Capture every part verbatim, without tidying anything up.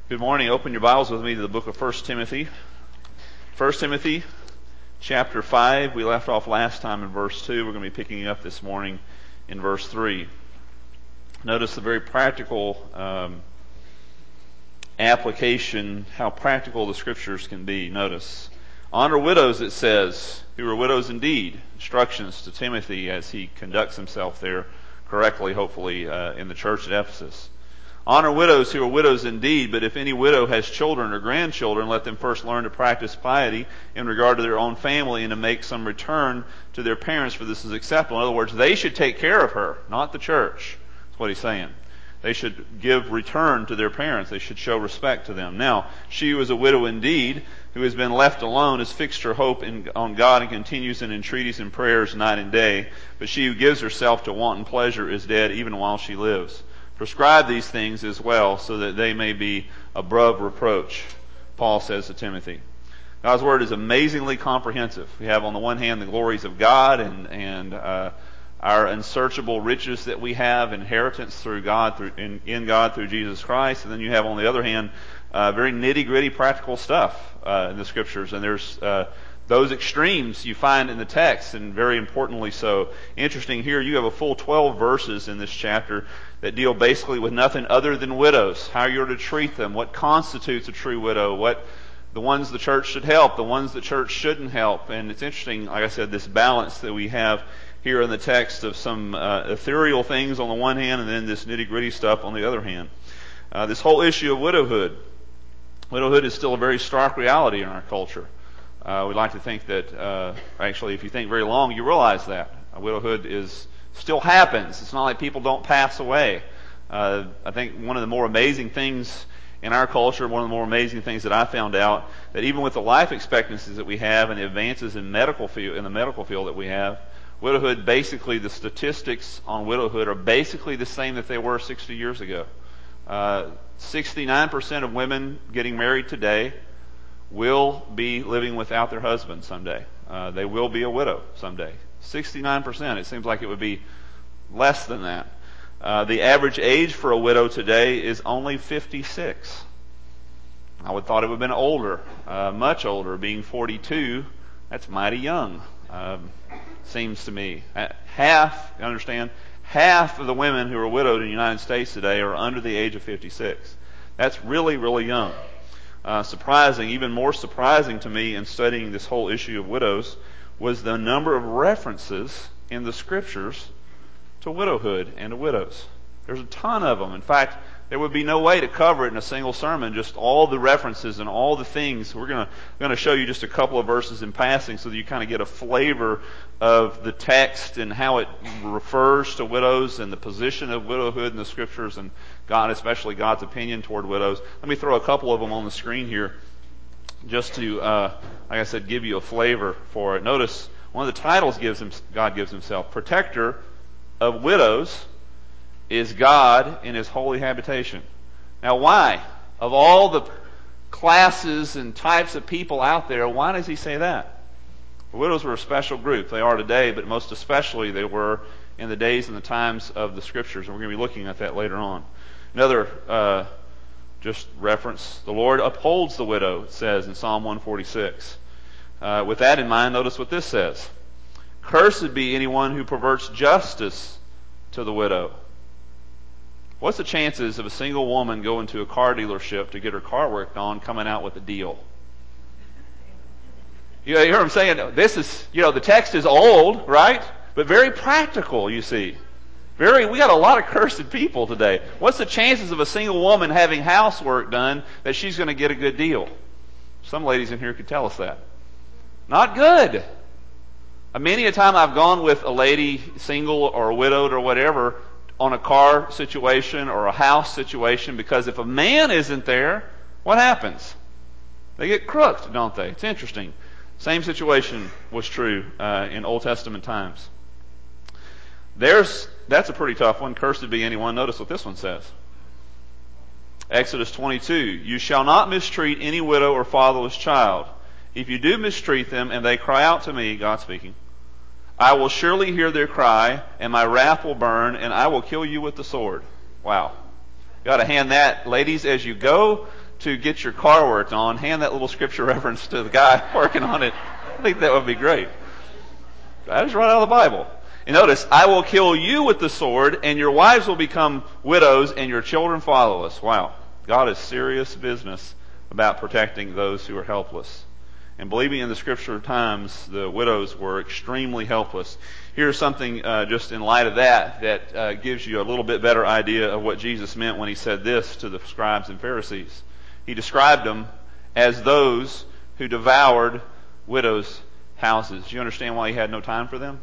Good morning. Open your Bibles with me to the book of First Timothy. First Timothy chapter five. We left off last time in verse two. We're going to be picking up this morning in verse three. Notice the very practical um, application, how practical the Scriptures can be. Notice, honor widows, it says, who are widows indeed. Instructions to Timothy as he conducts himself there correctly, hopefully, uh, in the church at Ephesus. Honor widows who are widows indeed, but if any widow has children or grandchildren, let them first learn to practice piety in regard to their own family and to make some return to their parents, for this is acceptable. In other words, they should take care of her, not the church. That's what he's saying. They should give return to their parents. They should show respect to them. Now, she who is a widow indeed, who has been left alone, has fixed her hope in, on God and continues in entreaties and prayers night and day. But she who gives herself to wanton pleasure is dead even while she lives. Prescribe these things as well, so that they may be above reproach, Paul says to Timothy. God's Word is amazingly comprehensive. We have on the one hand the glories of God and, and uh, our unsearchable riches that we have, inheritance through God, through in, in God through Jesus Christ. And then you have on the other hand uh, very nitty-gritty practical stuff uh, in the Scriptures. And there's uh, those extremes you find in the text, and very importantly so. Interesting here, you have a full twelve verses in this chapter that deal basically with nothing other than widows, how you're to treat them, what constitutes a true widow, what the ones the church should help, the ones the church shouldn't help. And it's interesting, like I said, this balance that we have here in the text of some uh, ethereal things on the one hand and then this nitty-gritty stuff on the other hand. Uh, this whole issue of widowhood. Widowhood is still a very stark reality in our culture. Uh, we'd like to think that, uh, actually, if you think very long, you realize that. Uh, widowhood is still happens. It's not like people don't pass away. Uh, I think one of the more amazing things in our culture, one of the more amazing things that I found out, that even with the life expectancies that we have and the advances in medical field, in the medical field that we have, widowhood, basically the statistics on widowhood are basically the same that they were sixty years ago. Uh, sixty-nine percent of women getting married today will be living without their husband someday. Uh, they will be a widow someday. sixty-nine percent. It seems like it would be less than that. Uh, the average age for a widow today is only fifty-six. I would have thought it would have been older, uh, much older, being forty-two. That's mighty young, um, seems to me. Half, you understand, half of the women who are widowed in the United States today are under the age of fifty-six. That's really, really young. Uh, surprising, even more surprising to me in studying this whole issue of widows, was the number of references in the Scriptures to widowhood and to widows. There's a ton of them. In fact, there would be no way to cover it in a single sermon, just all the references and all the things. We're going to going to show you just a couple of verses in passing so that you kind of get a flavor of the text and how it refers to widows and the position of widowhood in the Scriptures and God, especially God's opinion toward widows. Let me throw a couple of them on the screen here just to, uh, like I said, give you a flavor for it. Notice one of the titles gives him, God gives himself. Protector of widows is God in His holy habitation. Now why? Of all the classes and types of people out there, why does He say that? The widows were a special group. They are today, but most especially they were in the days and the times of the Scriptures. And we're going to be looking at that later on. Another uh, just reference, the Lord upholds the widow, it says in Psalm one forty-six. Uh, with that in mind, notice what this says. Cursed be anyone who perverts justice to the widow. What's the chances of a single woman going to a car dealership to get her car worked on, coming out with a deal? You know, you hear what I'm saying? This is, you know, the text is old, right? But very practical, you see. Very, we got a lot of cursed people today. What's the chances of a single woman having housework done that she's going to get a good deal? Some ladies in here could tell us that. Not good. Many a time I've gone with a lady, single or widowed or whatever, on a car situation or a house situation, because if a man isn't there, what happens? They get crooked, don't they? It's interesting. Same situation was true uh, in Old Testament times. There's that's a pretty tough one. Cursed be anyone. Notice what this one says. Exodus twenty-two. You shall not mistreat any widow or fatherless child. If you do mistreat them and they cry out to me, God speaking, I will surely hear their cry, and my wrath will burn, and I will kill you with the sword. Wow. You got to hand that, ladies, as you go to get your car worked on, hand that little scripture reference to the guy working on it. I think that would be great. That is right out of the Bible. And notice, I will kill you with the sword, and your wives will become widows, and your children fatherless. Wow. God is serious business about protecting those who are helpless. And believing in the scripture times, the widows were extremely helpless. Here's something uh, just in light of that that uh, gives you a little bit better idea of what Jesus meant when he said this to the scribes and Pharisees. He described them as those who devoured widows' houses. Do you understand why he had no time for them?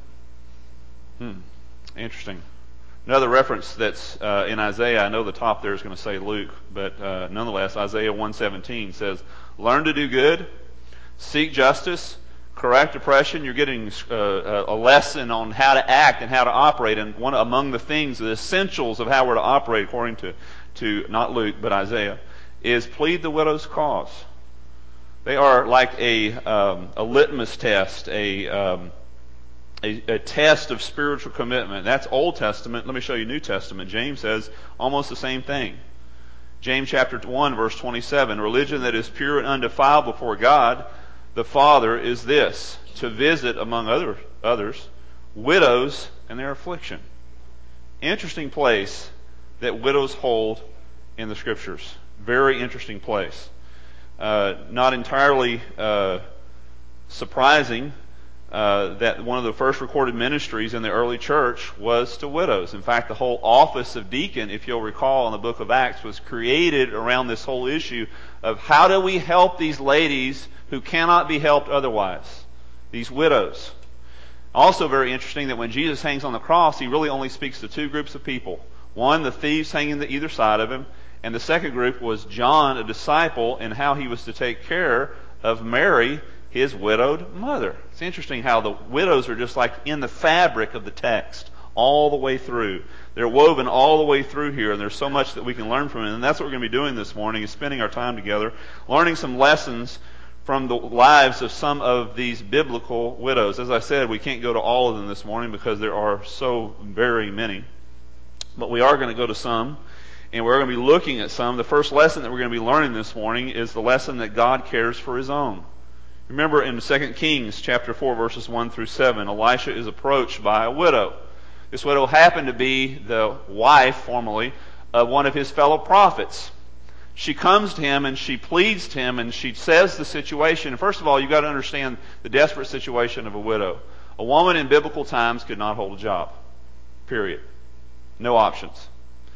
Hmm. Interesting. Another reference that's uh, in Isaiah, I know the top there is going to say Luke, but uh, nonetheless, Isaiah one seventeen says, learn to do good, seek justice, correct oppression. You're getting uh, a lesson on how to act and how to operate. And one among the things, the essentials of how we're to operate, according to, to not Luke, but Isaiah, is plead the widow's cause. They are like a, um, a litmus test, a, um, a, a test of spiritual commitment. That's Old Testament. Let me show you New Testament. James says almost the same thing. James chapter one, verse twenty-seven, religion that is pure and undefiled before God the Father is this, to visit, among other others, widows in their affliction. Interesting place that widows hold in the Scriptures. Very interesting place. Uh, not entirely uh, surprising uh, that one of the first recorded ministries in the early church was to widows. In fact, the whole office of deacon, if you'll recall in the book of Acts, was created around this whole issue of how do we help these ladies who cannot be helped otherwise, these widows. Also very interesting that when Jesus hangs on the cross, he really only speaks to two groups of people. One, the thieves hanging to either side of him, and the second group was John, a disciple, and how he was to take care of Mary, his widowed mother. It's interesting how the widows are just like in the fabric of the text all the way through. They're woven all the way through here, and there's so much that we can learn from it. And that's what we're going to be doing this morning, is spending our time together, learning some lessons from the lives of some of these biblical widows. As I said, we can't go to all of them this morning because there are so very many. But we are going to go to some, and we're going to be looking at some. The first lesson that we're going to be learning this morning is the lesson that God cares for His own. Remember in Second Kings chapter four, verses one through seven, Elisha is approached by a widow. This widow happened to be the wife, formerly, of one of his fellow prophets. She comes to him and she pleads to him and she says the situation. First of all, you've got to understand the desperate situation of a widow. A woman in biblical times could not hold a job. Period. No options.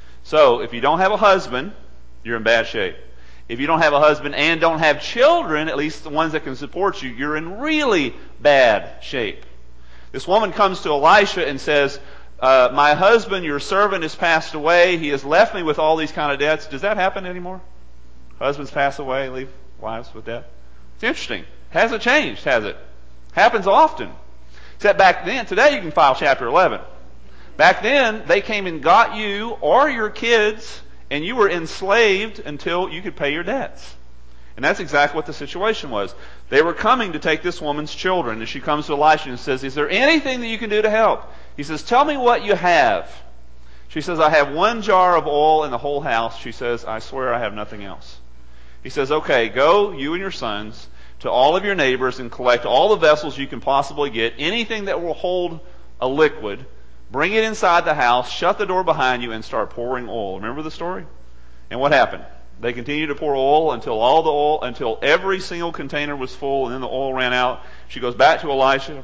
So, if you don't have a husband, you're in bad shape. If you don't have a husband and don't have children, at least the ones that can support you, you're in really bad shape. This woman comes to Elisha and says, uh, my husband, your servant, has passed away. He has left me with all these kind of debts. Does that happen anymore? Husbands pass away, leave wives with debt? It's interesting. Hasn't changed, has it? Happens often. Except back then, today you can file Chapter eleven. Back then, they came and got you or your kids, and you were enslaved until you could pay your debts. And that's exactly what the situation was. They were coming to take this woman's children, and she comes to Elisha and says, is there anything that you can do to help? He says, tell me what you have. She says, I have one jar of oil in the whole house. She says, I swear I have nothing else. He says, okay, go, you and your sons, to all of your neighbors and collect all the vessels you can possibly get, anything that will hold a liquid, bring it inside the house, shut the door behind you, and start pouring oil. Remember the story? And what happened? They continued to pour oil until all the oil, until every single container was full, and then the oil ran out. She goes back to Elisha.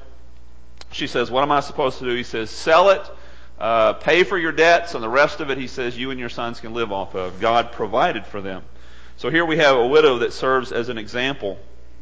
She says, what am I supposed to do? He says, sell it, uh, pay for your debts, and the rest of it, he says, you and your sons can live off of. God provided for them. So here we have a widow that serves as an example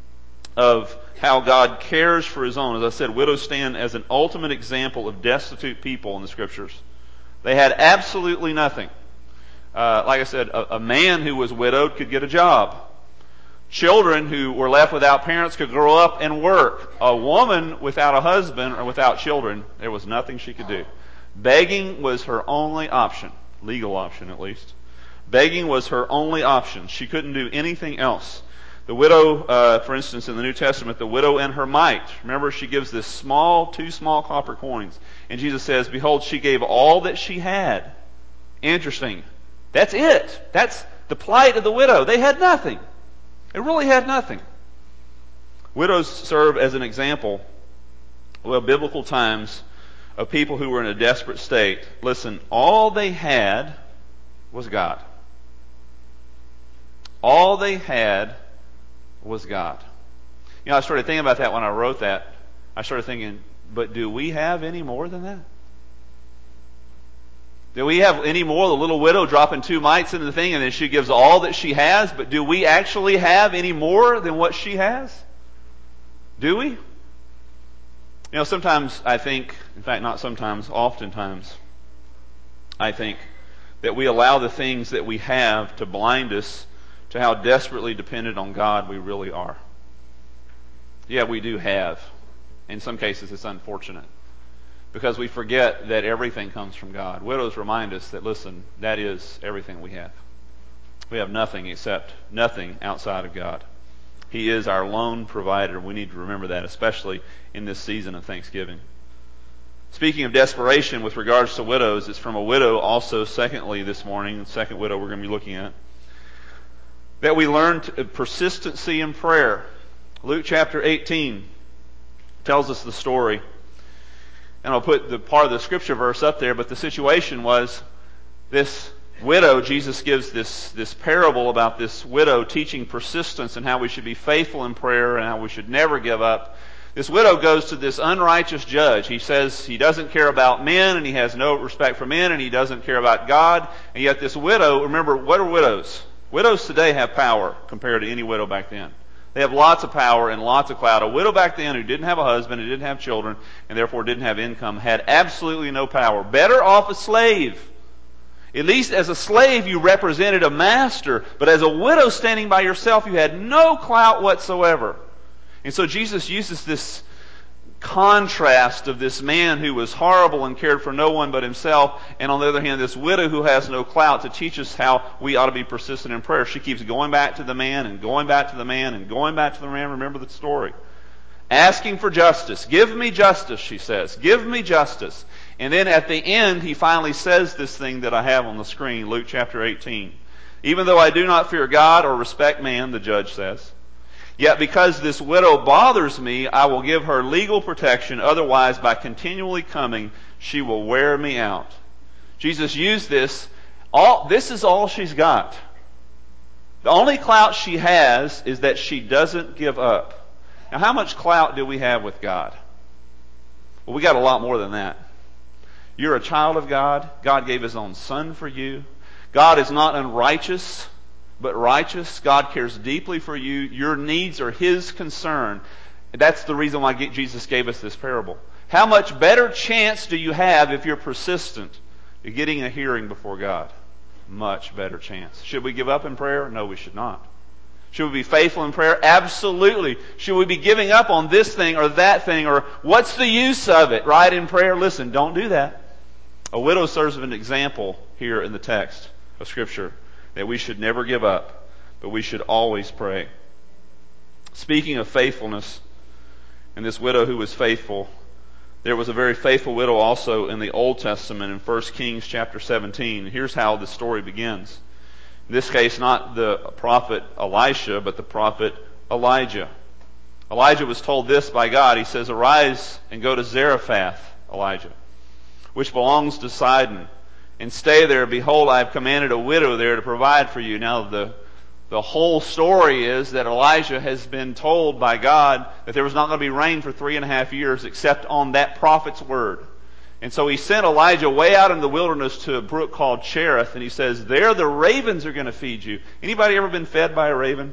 of how God cares for His own. As I said, widows stand as an ultimate example of destitute people in the Scriptures. They had absolutely nothing. Uh, like I said, a, a man who was widowed could get a job. Children who were left without parents could grow up and work. A woman without a husband or without children, there was nothing she could do. Begging was her only option, legal option at least. Begging was her only option. She couldn't do anything else. The widow, uh, for instance, in the New Testament, the widow and her mite. Remember, she gives this small, two small copper coins. And Jesus says, behold, she gave all that she had. Interesting. That's it. That's the plight of the widow. They had nothing. They really had nothing. Widows serve as an example, well, biblical times, of people who were in a desperate state. Listen, all they had was God. All they had was God. You know, I started thinking about that when I wrote that. I started thinking, but do we have any more than that? Do we have any more? The little widow dropping two mites into the thing and then she gives all that she has, but do we actually have any more than what she has? Do we? You know, sometimes I think, in fact not sometimes, oftentimes, I think that we allow the things that we have to blind us to how desperately dependent on God we really are. Yeah, we do have. In some cases it's unfortunate, because we forget that everything comes from God. Widows remind us that, listen, that is everything we have. We have nothing except nothing outside of God. He is our lone provider. We need to remember that, especially in this season of Thanksgiving. Speaking of desperation with regards to widows, it's from a widow also, secondly, this morning, the second widow we're going to be looking at, that we learn persistency in prayer. Luke chapter eighteen tells us the story. And I'll put the part of the scripture verse up there, but the situation was this widow. Jesus gives this, this parable about this widow teaching persistence and how we should be faithful in prayer and how we should never give up. This widow goes to this unrighteous judge. He says he doesn't care about men and he has no respect for men and he doesn't care about God. And yet this widow, remember, what are widows? Widows today have power compared to any widow back then. They have lots of power and lots of clout. A widow back then who didn't have a husband, who didn't have children, and therefore didn't have income, had absolutely no power. Better off a slave. At least as a slave you represented a master, but as a widow standing by yourself you had no clout whatsoever. And so Jesus uses this contrast of this man who was horrible and cared for no one but himself, and on the other hand this widow who has no clout, to teach us how we ought to be persistent in prayer. She keeps going back to the man and going back to the man and going back to the man. Remember the story. Asking for justice. Give me justice, she says. Give me justice. And then at the end he finally says this thing that I have on the screen, Luke chapter eighteen. Even though I do not fear God or respect man, the judge says, yet because this widow bothers me, I will give her legal protection. Otherwise, by continually coming, she will wear me out. Jesus used this. All, this is all she's got. The only clout she has is that she doesn't give up. Now, how much clout do we have with God? Well, we got a lot more than that. You're a child of God. God gave His own Son for you. God is not unrighteous, but righteous. God cares deeply for you. Your needs are His concern. That's the reason why Jesus gave us this parable. How much better chance do you have if you're persistent in getting a hearing before God? Much better chance. Should we give up in prayer? No, we should not. Should we be faithful in prayer? Absolutely. Should we be giving up on this thing or that thing, or what's the use of it, right, in prayer? Listen, don't do that. A widow serves as an example here in the text of Scripture, that we should never give up, but we should always pray. Speaking of faithfulness, and this widow who was faithful, there was a very faithful widow also in the Old Testament in First Kings chapter seventeen. Here's how the story begins. In this case, not the prophet Elisha, but the prophet Elijah. Elijah was told this by God. He says, "Arise and go to Zarephath, Elijah, which belongs to Sidon, and stay there. Behold, I have commanded a widow there to provide for you." Now, the, the whole story is that Elijah has been told by God that there was not going to be rain for three and a half years except on that prophet's word. And so he sent Elijah way out in the wilderness to a brook called Cherith, and he says, there the ravens are going to feed you. Anybody ever been fed by a raven?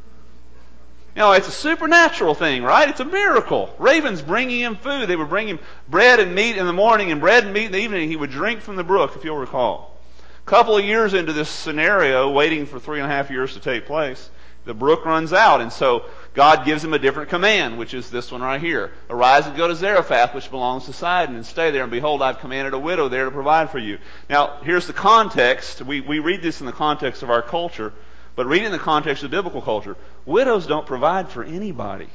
You know, it's a supernatural thing, right? It's a miracle. Ravens bringing him food. They would bring him bread and meat in the morning and bread and meat in the evening. He would drink from the brook, if you'll recall. A couple of years into this scenario, waiting for three and a half years to take place, the brook runs out. And so God gives him a different command, which is this one right here. Arise and go to Zarephath, which belongs to Sidon, and stay there. And behold, I've commanded a widow there to provide for you. Now, here's the context. We, we read this in the context of our culture. But read it in the context of biblical culture. Widows don't provide for anybody.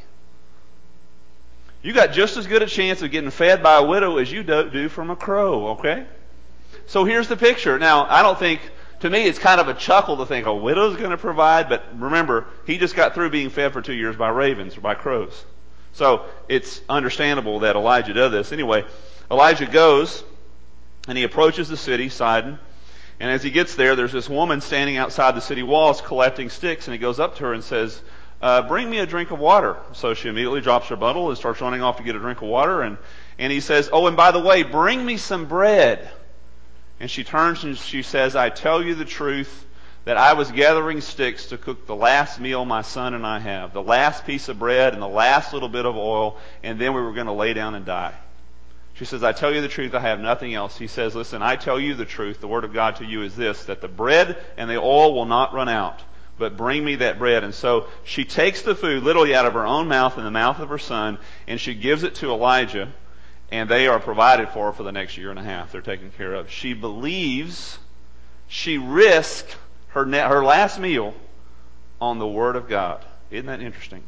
You got just as good a chance of getting fed by a widow as you do from a crow, okay? So here's the picture. Now, I don't think To me, it's kind of a chuckle to think a widow's going to provide, but remember, he just got through being fed for two years by ravens or by crows. So it's understandable that Elijah does this. Anyway, Elijah goes and he approaches the city, Sidon, and as he gets there, there's this woman standing outside the city walls collecting sticks, and he goes up to her and says, uh, bring me a drink of water. So she immediately drops her bundle and starts running off to get a drink of water, and, and he says, oh, and by the way, bring me some bread. And she turns and she says, I tell you the truth, that I was gathering sticks to cook the last meal my son and I have, the last piece of bread and the last little bit of oil, and then we were going to lay down and die. She says, I tell you the truth, I have nothing else. He says, listen, I tell you the truth, the word of God to you is this, that the bread and the oil will not run out, but bring me that bread. And so she takes the food literally out of her own mouth and the mouth of her son, and she gives it to Elijah, and they are provided for for the next year and a half. They're taken care of. She believes, she risked her, her last meal on the word of God. Isn't that interesting?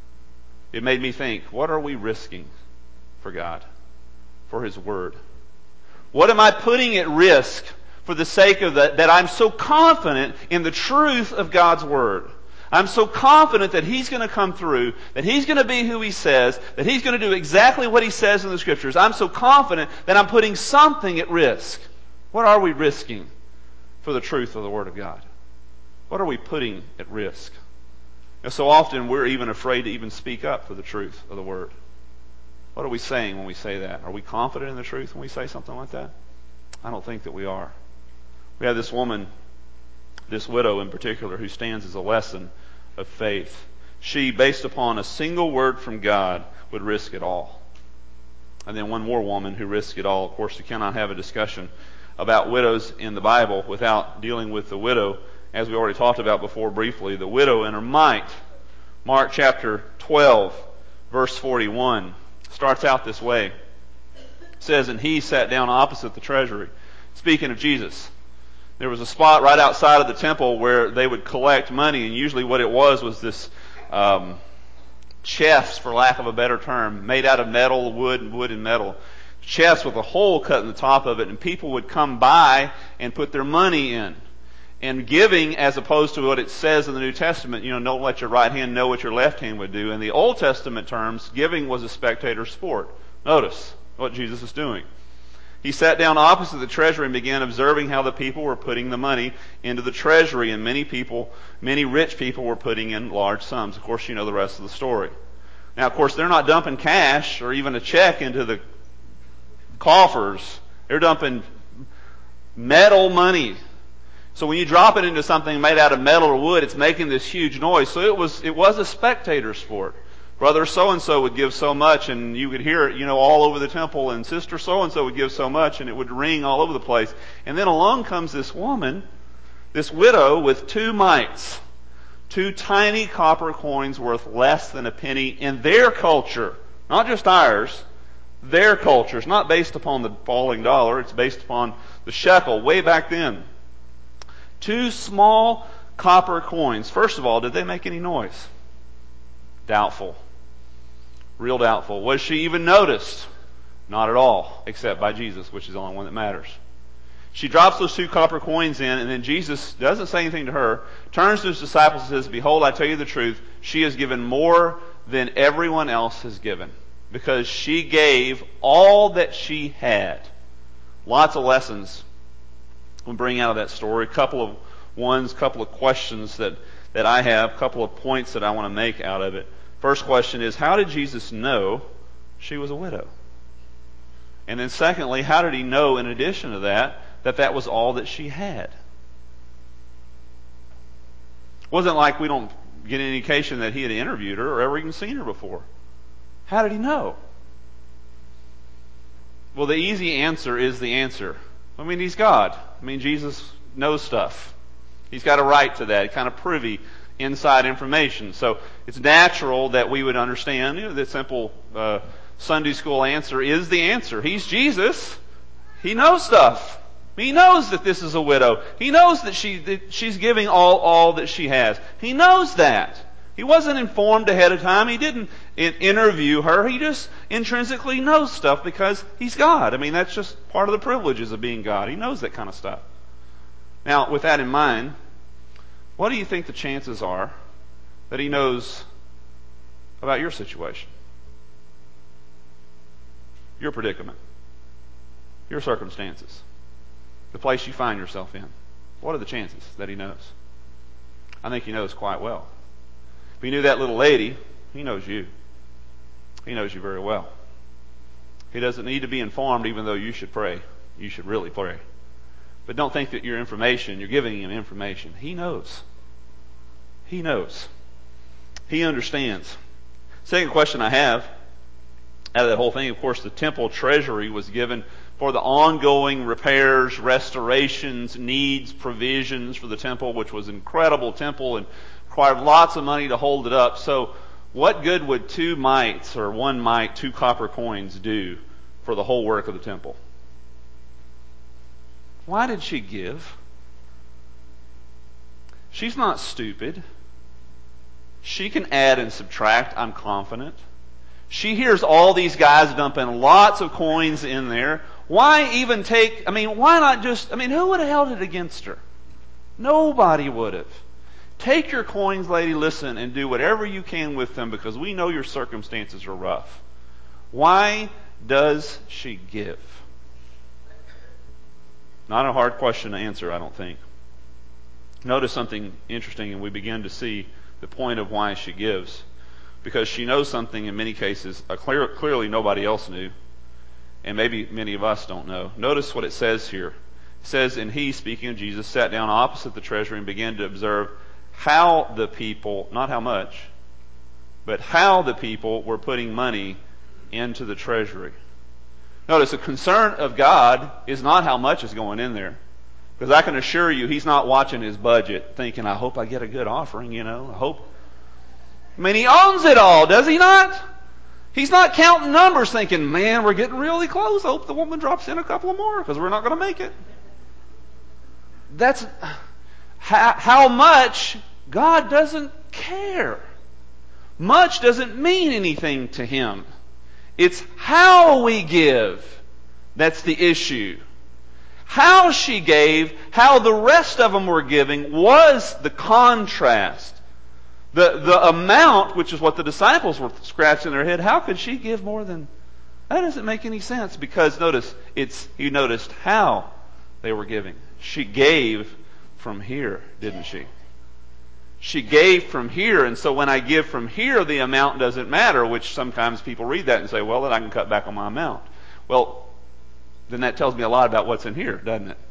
It made me think, what are we risking for God? For His Word? What am I putting at risk for the sake of that, that I'm so confident in the truth of God's Word? I'm so confident that He's going to come through, that He's going to be who He says, that He's going to do exactly what He says in the Scriptures. I'm so confident that I'm putting something at risk. What are we risking for the truth of the Word of God? What are we putting at risk? And so often we're even afraid to even speak up for the truth of the Word. What are we saying when we say that? Are we confident in the truth when we say something like that? I don't think that we are. We have this woman, this widow in particular, who stands as a lesson of faith. She, based upon a single word from God, would risk it all. And then one more woman who risked it all. Of course, you cannot have a discussion about widows in the Bible without dealing with the widow, as we already talked about before briefly, the widow and her mite. Mark chapter twelve, verse forty-one. Starts out this way. It says, and he sat down opposite the treasury. Speaking of Jesus. There was a spot right outside of the temple where they would collect money, and usually what it was was this um, chest, for lack of a better term, made out of metal, wood, wood and metal. Chest with a hole cut in the top of it, and people would come by and put their money in. And giving, as opposed to what it says in the New Testament, you know, don't let your right hand know what your left hand would do. In the Old Testament terms, giving was a spectator sport. Notice what Jesus is doing. He sat down opposite the treasury and began observing how the people were putting the money into the treasury, and many people, many rich people were putting in large sums. Of course, you know the rest of the story. Now, of course, they're not dumping cash or even a check into the coffers. They're dumping metal money. So when you drop it into something made out of metal or wood, it's making this huge noise. So it was it was a spectator sport. Brother so-and-so would give so much, and you could hear it, you know, all over the temple, and sister so-and-so would give so much, and it would ring all over the place. And then along comes this woman, this widow, with two mites, two tiny copper coins worth less than a penny in their culture, not just ours. Their culture. It's not based upon the falling dollar, it's based upon the shekel way back then. Two small copper coins. First of all, did they make any noise? Doubtful. Real doubtful. Was she even noticed? Not at all, except by Jesus, which is the only one that matters. She drops those two copper coins in, and then Jesus doesn't say anything to her, turns to his disciples and says, behold, I tell you the truth, she has given more than everyone else has given, because she gave all that she had. Lots of lessons we'll bring out of that story. A couple of ones, a couple of questions that, that I have, a couple of points that I want to make out of it. First question is, how did Jesus know she was a widow? And then secondly, how did he know, in addition to that, that that was all that she had? It wasn't like we don't get any indication that he had interviewed her or ever even seen her before. How did he know? Well, the easy answer is the answer. I mean, he's God. I mean, Jesus knows stuff. He's got a right to that, kind of privy inside information. So it's natural that we would understand, you know, the simple uh, Sunday school answer is the answer. He's Jesus. He knows stuff. He knows that this is a widow. He knows that she that she's giving all, all that she has. He knows that. He wasn't informed ahead of time. He didn't interview her. He just intrinsically knows stuff because he's God. I mean, that's just part of the privileges of being God. He knows that kind of stuff. Now, with that in mind, what do you think the chances are that he knows about your situation? Your predicament, your circumstances, the place you find yourself in. What are the chances that he knows? I think he knows quite well. If he knew that little lady, he knows you. He knows you very well. He doesn't need to be informed, even though you should pray. You should really pray. But don't think that your information, you're giving him information. He knows. He knows. He understands. Second question I have out of that whole thing, of course, the temple treasury was given for the ongoing repairs, restorations, needs, provisions for the temple, which was an incredible temple and required lots of money to hold it up. So what good would two mites or one mite, two copper coins do for the whole work of the temple? Why did she give? She's not stupid. She can add and subtract, I'm confident. She hears all these guys dumping lots of coins in there. Why even take, I mean, why not just, I mean, who would have held it against her? Nobody would have. Take your coins, lady, listen, and do whatever you can with them because we know your circumstances are rough. Why does she give? Not a hard question to answer, I don't think. Notice something interesting, and we begin to see the point of why she gives. Because she knows something in many cases uh, clear, clearly nobody else knew, and maybe many of us don't know. Notice what it says here. It says, and he, speaking of Jesus, sat down opposite the treasury and began to observe how the people, not how much, but how the people were putting money into the treasury. Notice the concern of God is not how much is going in there. Because I can assure you, he's not watching his budget thinking, I hope I get a good offering, you know, I hope. I mean, he owns it all, does he not? He's not counting numbers thinking, man, we're getting really close. I hope the woman drops in a couple more because we're not going to make it. That's how, how much God doesn't care. Much doesn't mean anything to him. It's how we give that's the issue. How she gave, how the rest of them were giving was the contrast. The, the amount, which is what the disciples were scratching their head, how could she give more than... That doesn't make any sense because notice, it's you noticed how they were giving. She gave from here, didn't she? She gave from here, and so when I give from here, the amount doesn't matter, which sometimes people read that and say, well, then I can cut back on my amount. Well, then that tells me a lot about what's in here, doesn't it?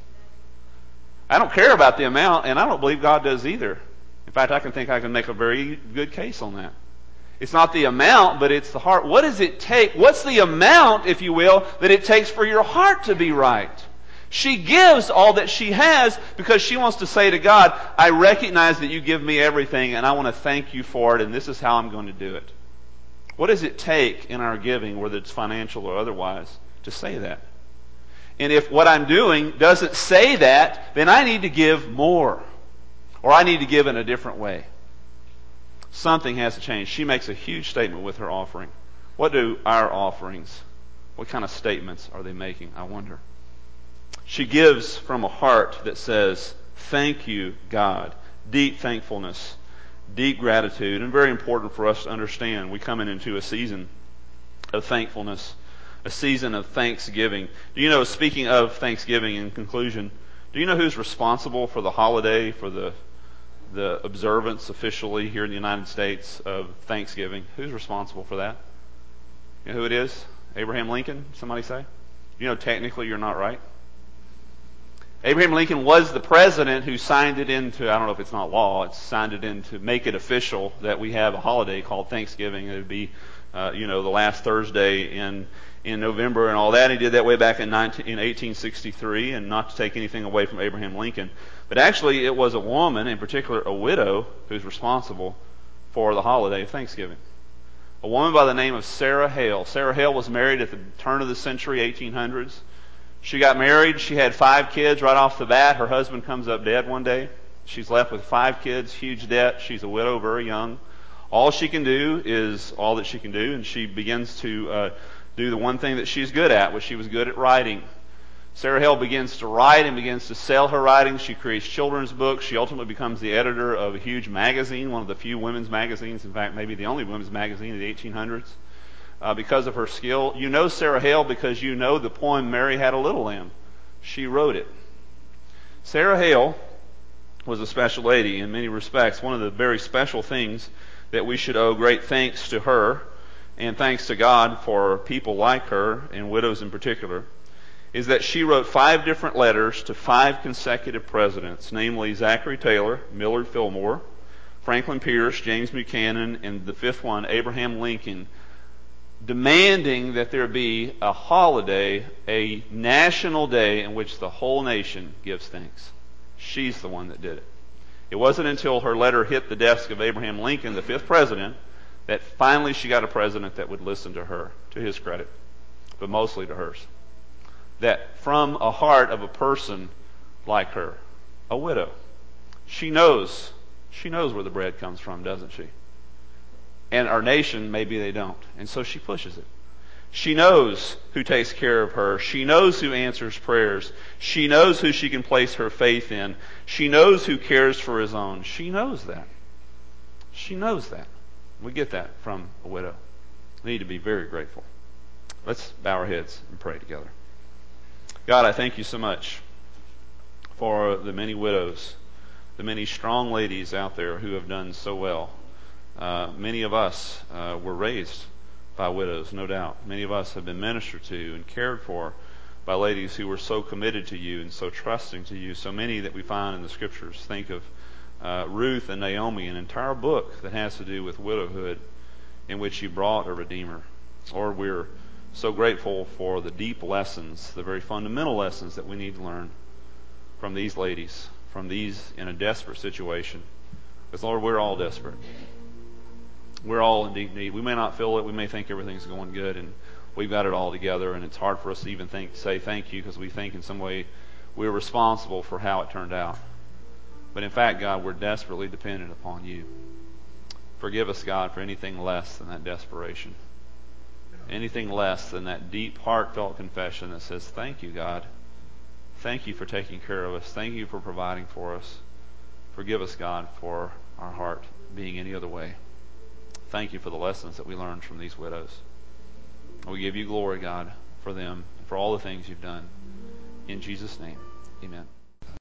I don't care about the amount, and I don't believe God does either. In fact, I can think I can make a very good case on that. It's not the amount, but it's the heart. What does it take? What's the amount, if you will, that it takes for your heart to be right? She gives all that she has because she wants to say to God, I recognize that you give me everything, and I want to thank you for it, and this is how I'm going to do it. What does it take in our giving, whether it's financial or otherwise, to say that? And if what I'm doing doesn't say that, then I need to give more. Or I need to give in a different way. Something has to change. She makes a huge statement with her offering. What do our offerings, what kind of statements are they making, I wonder? She gives from a heart that says, thank you, God. Deep thankfulness, deep gratitude, and very important for us to understand. We come into a season of thankfulness, a season of thanksgiving. Do you know, speaking of Thanksgiving in conclusion, do you know who's responsible for the holiday, for the the observance officially here in the United States of Thanksgiving? Who's responsible for that? You know who it is? Abraham Lincoln, somebody say? You know, technically you're not right. Abraham Lincoln was the president who signed it into, I don't know if it's not law, it's signed it in to make it official that we have a holiday called Thanksgiving. It would be, uh, you know, the last Thursday in in November and all that. He did that way back in, nineteen, in eighteen sixty-three, and not to take anything away from Abraham Lincoln. But actually it was a woman, in particular a widow, who's responsible for the holiday of Thanksgiving. A woman by the name of Sarah Hale. Sarah Hale was married at the turn of the century, eighteen hundreds. She got married. She had five kids right off the bat. Her husband comes up dead one day. She's left with five kids, huge debt. She's a widow, very young. All she can do is all that she can do, and she begins to uh, do the one thing that she's good at, which she was good at writing. Sarah Hale begins to write and begins to sell her writings. She creates children's books. She ultimately becomes the editor of a huge magazine, one of the few women's magazines, in fact, maybe the only women's magazine in the eighteen hundreds, uh, because of her skill. You know Sarah Hale because you know the poem Mary Had a Little Lamb. She wrote it. Sarah Hale was a special lady in many respects. One of the very special things that we should owe great thanks to her, and thanks to God for people like her, and widows in particular, is that she wrote five different letters to five consecutive presidents, namely Zachary Taylor, Millard Fillmore, Franklin Pierce, James Buchanan, and the fifth one, Abraham Lincoln, demanding that there be a holiday, a national day in which the whole nation gives thanks. She's the one that did it. It wasn't until her letter hit the desk of Abraham Lincoln, the fifth president, that finally she got a president that would listen to her, to his credit, but mostly to hers. That from a heart of a person like her, a widow, she knows, she knows where the bread comes from, doesn't she? And our nation, maybe they don't. And so she pushes it. She knows who takes care of her. She knows who answers prayers. She knows who she can place her faith in. She knows who cares for his own. She knows that. She knows that. We get that from a widow. We need to be very grateful. Let's bow our heads and pray together. God, I thank you so much for the many widows, the many strong ladies out there who have done so well. Uh, many of us uh, were raised by widows, no doubt. Many of us have been ministered to and cared for by ladies who were so committed to you and so trusting to you. So many that we find in the Scriptures. Think of uh, Ruth and Naomi, an entire book that has to do with widowhood in which you brought a Redeemer. Lord, we're so grateful for the deep lessons, the very fundamental lessons that we need to learn from these ladies, from these in a desperate situation. Because, Lord, we're all desperate. We're all in deep need. We may not feel it. We may think everything's going good and we've got it all together, and it's hard for us to even think, say thank you, because we think in some way we're responsible for how it turned out. But in fact, God, we're desperately dependent upon you. Forgive us, God, for anything less than that desperation. Anything less than that deep, heartfelt confession that says, thank you, God. Thank you for taking care of us. Thank you for providing for us. Forgive us, God, for our heart being any other way. Thank you for the lessons that we learned from these widows. We give you glory, God, for them and for all the things you've done. In Jesus' name, amen.